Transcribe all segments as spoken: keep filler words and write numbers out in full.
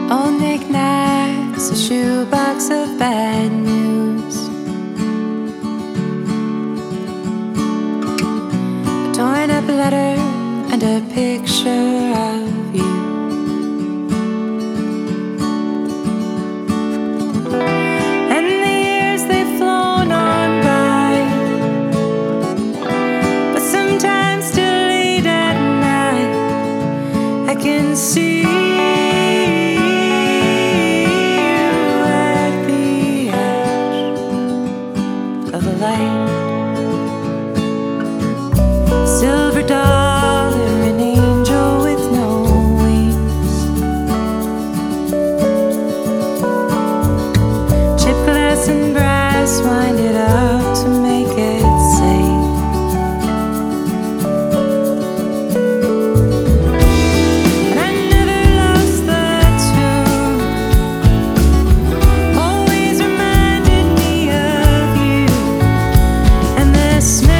Old knickknacks, a shoebox of bad news, a torn up letter and a picture of you. And the years they've flown on by, but sometimes still late at night I can see of the light. Silver dollar, an angel with no wings, chipped glass and brass, wind it up to make it sing. And I never lost the tune, always reminded me of you and the smell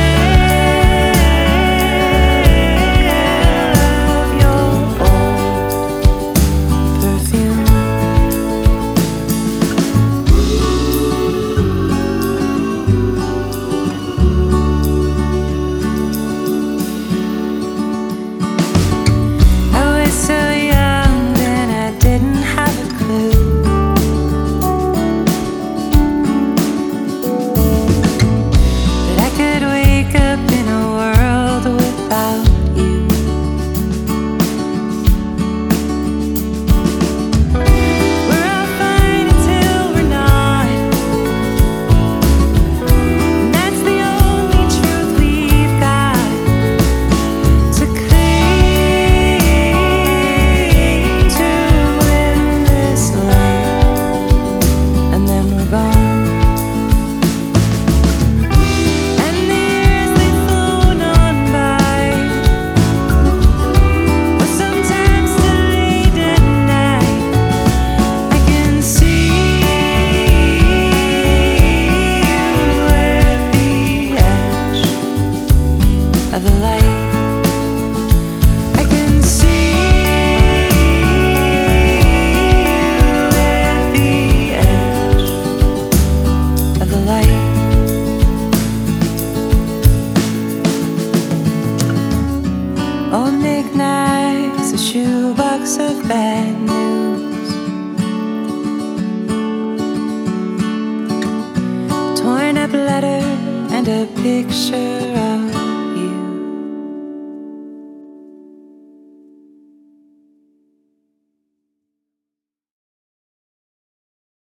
of your old perfume. I was so young then, I didn't have a clue that I could wake up in a world without you. We're all fine until we're not, and that's the only truth we've got to cling to in this life, and then we're gone. And the years they've flown on by, but sometimes still late at night I can see you at the edge of the light. I can see you at the edge of the light. Old knickknacks, a shoebox of bad news, torn up letter and a picture